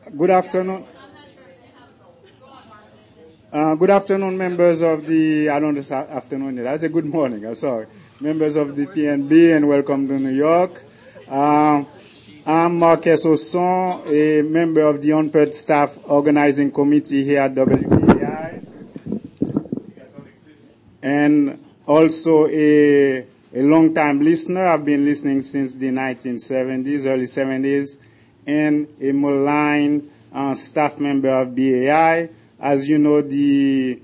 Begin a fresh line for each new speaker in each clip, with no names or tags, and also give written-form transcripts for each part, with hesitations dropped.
Good afternoon. Good afternoon, members of the, I don't know, afternoon, I say good morning, I'm sorry. Members of the PNB, and welcome to New York. I'm Marques Osson, a member of the UNPED Staff Organizing Committee here at WBAI, and also a long-time listener. I've been listening since the 1970s, early 70s, and a maligned staff member of BAI. As you know, the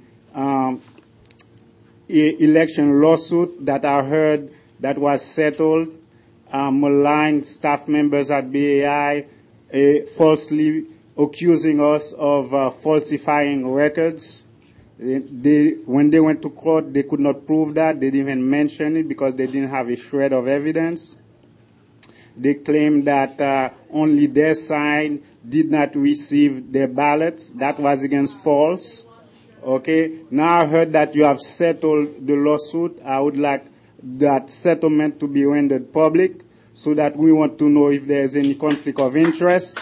election lawsuit that I heard that was settled, maligned staff members at BAI falsely accusing us of falsifying records. When they went to court, they could not prove that. They didn't even mention it because they didn't have a shred of evidence. They claimed that only their side did not receive their ballots. That was against false. Okay. Now I heard that you have settled the lawsuit. I would like that settlement to be rendered public so that we want to know if there's any conflict of interest.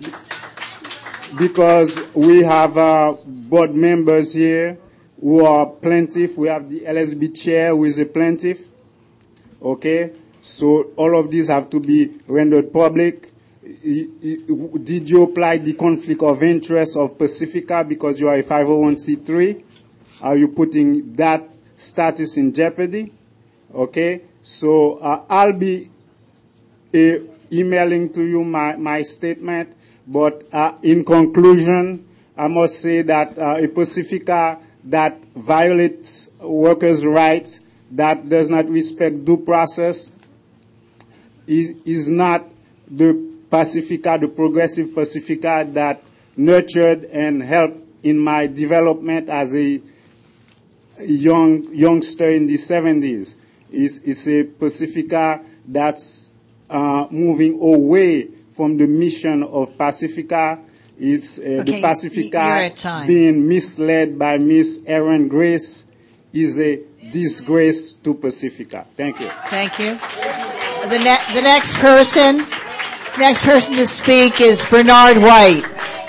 Because we have board members here who are plaintiff. We have the LSB chair who is a plaintiff. Okay. So all of these have to be rendered public. Did you apply the conflict of interest of Pacifica because you are a 501c3? Are you putting that status in jeopardy? Okay. So I'll be emailing to you my statement. But in conclusion, I must say that a Pacifica that violates workers' rights, that does not respect due process, is not the Pacifica, the progressive Pacifica that nurtured and helped in my development as a youngster in the 70s. It's a Pacifica that's moving away from the mission of Pacifica. It's the Pacifica being misled by Miss Erin Grace is a disgrace to Pacifica. Thank you.
Thank you. The next person to speak is Bernard White.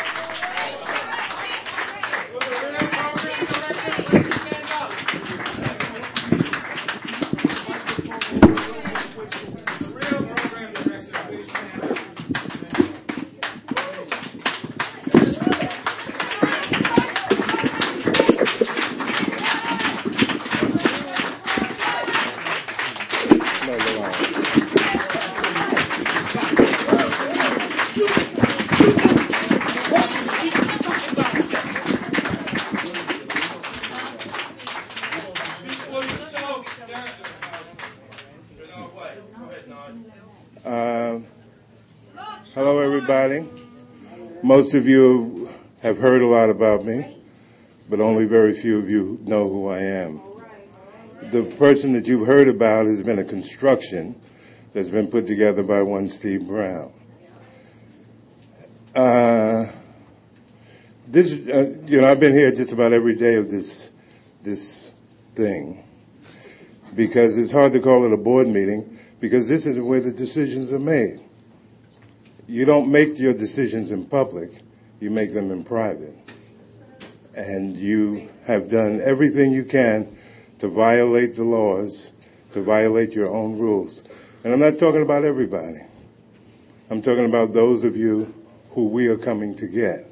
Hello, everybody. Most of you have heard a lot about me, but only very few of you know who I am. The person that you've heard about has been a construction that's been put together by one Steve Brown. I've been here just about every day of this thing because it's hard to call it a board meeting because this is where the decisions are made. You don't make your decisions in public, you make them in private. And you have done everything you can to violate the laws, to violate your own rules. And I'm not talking about everybody. I'm talking about those of you who we are coming to get.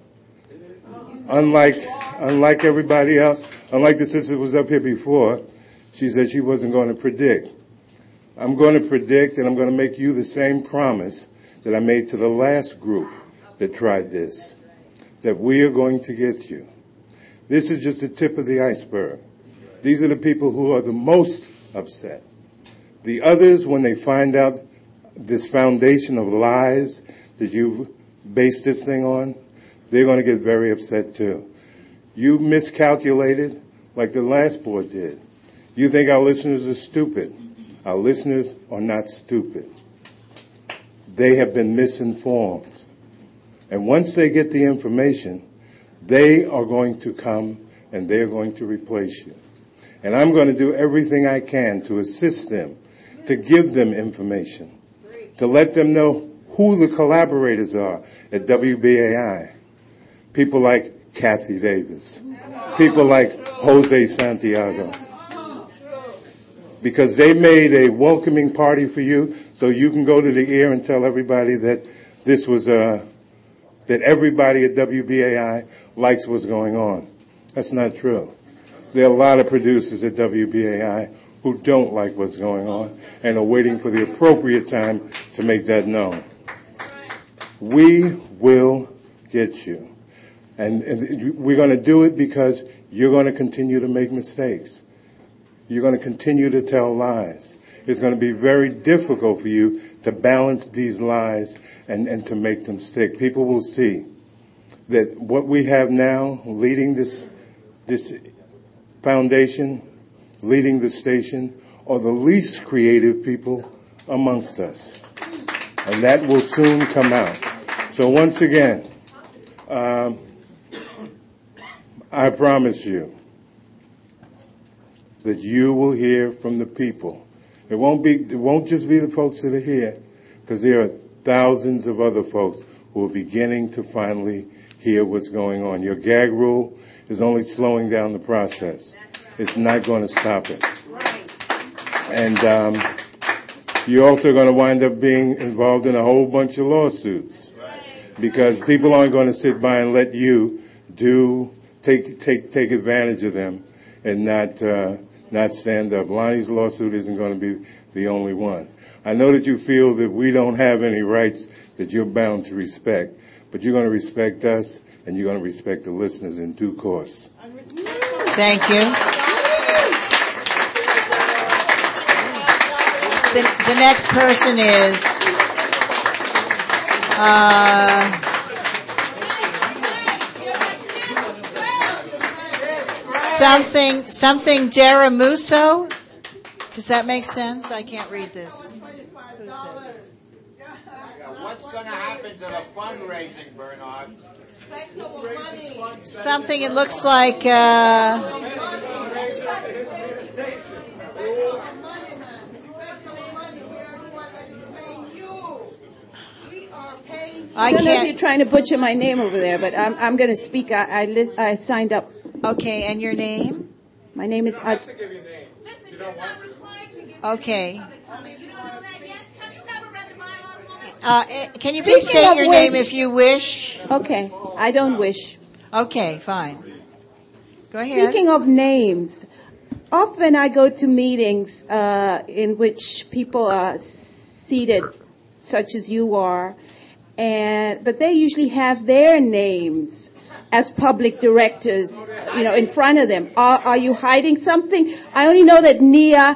Unlike everybody else, unlike the sister who was up here before, she said she wasn't going to predict. I'm going to predict, and I'm going to make you the same promise that I made to the last group that tried this, that we are going to get you. This is just the tip of the iceberg. These are the people who are the most upset. The others, when they find out this foundation of lies that you've based this thing on, they're going to get very upset too. You miscalculated like the last board did. You think our listeners are stupid. Our listeners are not stupid. They have been misinformed. And once they get the information, they are going to come and they're going to replace you. And I'm going to do everything I can to assist them, to give them information, to let them know who the collaborators are at WBAI. People like Kathy Davis. People like Jose Santiago. Because they made a welcoming party for you, so you can go to the ear and tell everybody that this was that everybody at WBAI likes what's going on. That's not true. There are a lot of producers at WBAI who don't like what's going on and are waiting for the appropriate time to make that known. We will get you. And we're going to do it because you're going to continue to make mistakes. You're going to continue to tell lies. It's going to be very difficult for you to balance these lies and to make them stick. People will see that what we have now, leading this foundation, leading the station, are the least creative people amongst us. And that will soon come out. So once again, I promise you that you will hear from the people. It won't just be the folks that are here, because there are thousands of other folks who are beginning to finally hear what's going on. Your gag rule is only slowing down the process. It's not going to stop it. And you're also going to wind up being involved in a whole bunch of lawsuits, because people aren't going to sit by and let you take advantage of them and not stand up. Lonnie's lawsuit isn't going to be the only one. I know that you feel that we don't have any rights that you're bound to respect, but you're going to respect us and you're going to respect the listeners in due course.
Thank you. The next person is something Jaramuso. Does that make sense? I can't read this. Who's this?
What's going to happen to the fundraising, Bernard?
Something, it looks like
I don't know if you're trying to butcher my name over there, but I'm going to speak. I signed up.
Okay, and your name?
My name is.
Okay. Can you please state your name if you wish?
Okay, I don't wish.
Okay, fine. Go ahead.
Speaking of names, often I go to meetings in which people are seated, such as you are, but they usually have their names as public directors, in front of them. Are you hiding something? I only know that Nia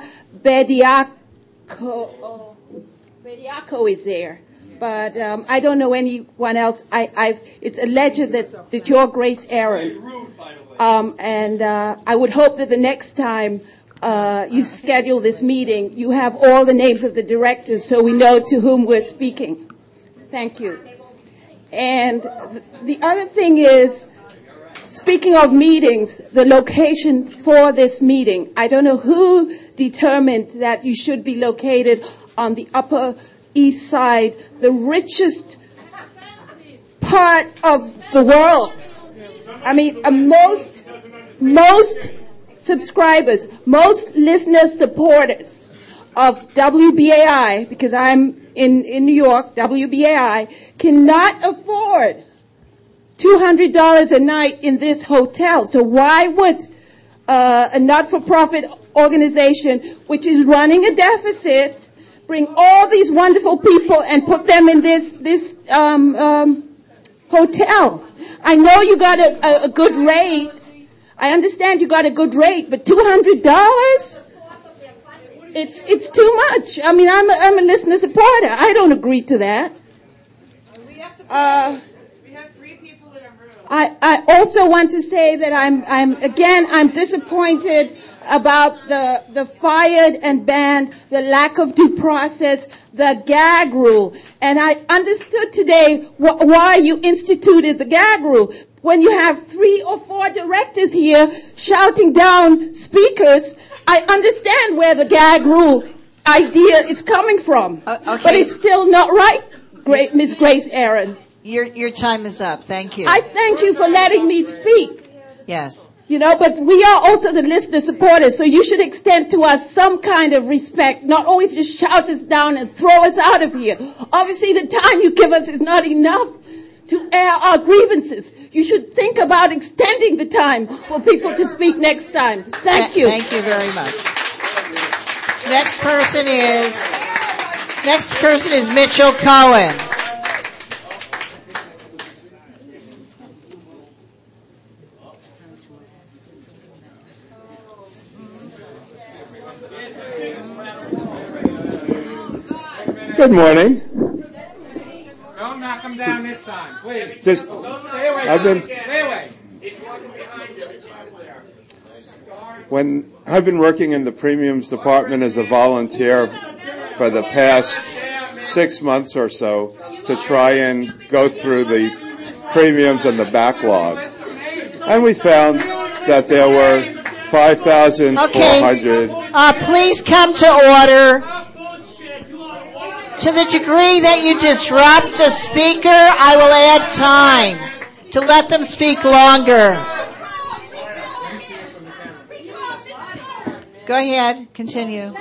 Bediako is there, but I don't know anyone else. It's alleged that you're Grace Aaron, and I would hope that the next time you schedule this meeting, you have all the names of the directors so we know to whom we're speaking. Thank you. And the other thing is, speaking of meetings, the location for this meeting. I don't know who determined that you should be located on the Upper East Side, the richest part of the world. I mean, most subscribers, most listener supporters of WBAI, because I'm in New York, WBAI, cannot afford $200 a night in this hotel. So why would a not-for-profit organization, which is running a deficit, bring all these wonderful people and put them in this hotel? I know you got a good rate. I understand you got a good rate, but $200? It's too much. I mean, I'm a listener supporter. I don't agree to that.
We have three people in a room.
I also want to say that I'm disappointed about the fired and banned, the lack of due process, the gag rule. And I understood today why you instituted the gag rule. When you have 3 or 4 directors here shouting down speakers, I understand where the gag rule idea is coming from.
Okay.
But it's still not right. Ms. Grace Aaron.
Your time is up. Thank you.
I thank you for letting me speak.
Yes.
But we are also the listener supporters, so you should extend to us some kind of respect, not always just shout us down and throw us out of here. Obviously, the time you give us is not enough to air our grievances. You should think about extending the time for people to speak next time. Thank you.
Thank you very much. Next person is Mitchell Cohen.
Good morning.
Don't knock him down this time, please.
Just,
Stay away.
I've been,
Stay away.
when I've been working in the premiums department as a volunteer for the past 6 months or so to try and go through the premiums and the backlog. And we found that there were 5,400.
Please come to order. To the degree that you disrupt a speaker, I will add time to let them speak longer. Go ahead, continue.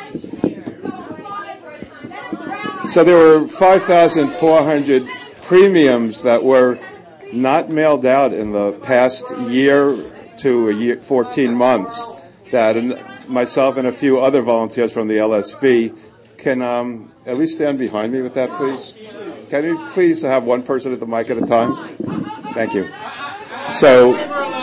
So there were 5,400 premiums that were not mailed out in the past year to 14 months that myself and a few other volunteers from the LSB can at least stand behind me with that, please. Can you please have one person at the mic at a time? Thank you. So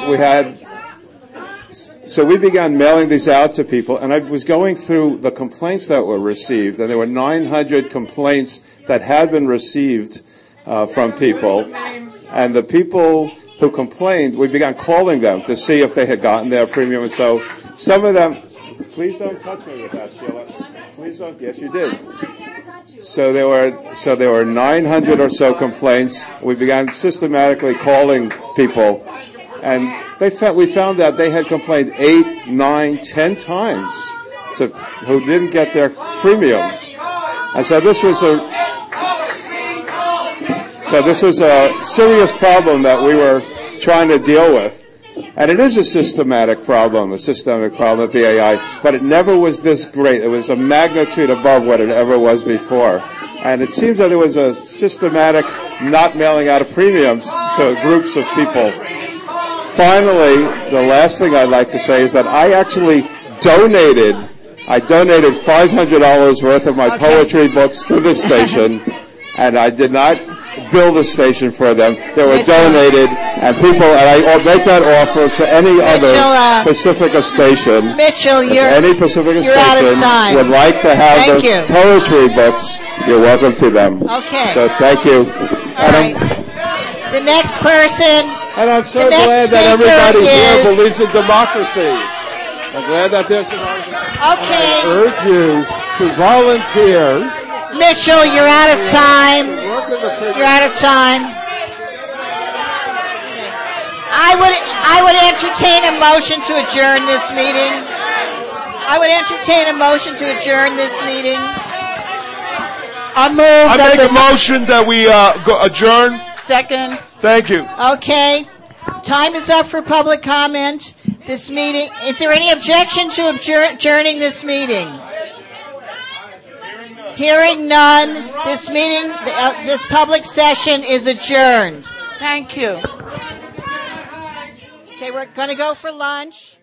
we began mailing these out to people, and I was going through the complaints that were received, and there were 900 complaints that had been received from people. And the people who complained, we began calling them to see if they had gotten their premium. And so some of them, please don't touch me with that, Sheila. Please don't. Yes, you did. So there were 900 or so complaints. We began systematically calling people, and we found that they had complained 8, 9, 10 times to who didn't get their premiums. And so this was a serious problem that we were trying to deal with. And it is a systemic problem at BAI, but it never was this great. It was a magnitude above what it ever was before. And it seems that there was a systematic not mailing out of premiums to groups of people. Finally, the last thing I'd like to say is that I actually donated $500 worth of my poetry books to the station, and I did not build a station for them. They were donated, and I make that offer to any other Pacifica station.
Mitchell,
any Pacifica station would like to have the poetry books, you're welcome to them.
Okay.
So thank you.
The next person.
And I'm so glad that everybody here believes in democracy. I'm glad that there's democracy.
Okay.
I urge you to volunteer.
Mitchell, you're out of time. You're out of time. I would entertain a motion to adjourn this meeting. I
make a motion that we adjourn.
Second.
Thank you.
Okay. Time is up for public comment. This meeting. Is there any objection to adjourning this meeting? Hearing none, this meeting, this public session is adjourned.
Thank you.
Okay, we're going to go for lunch.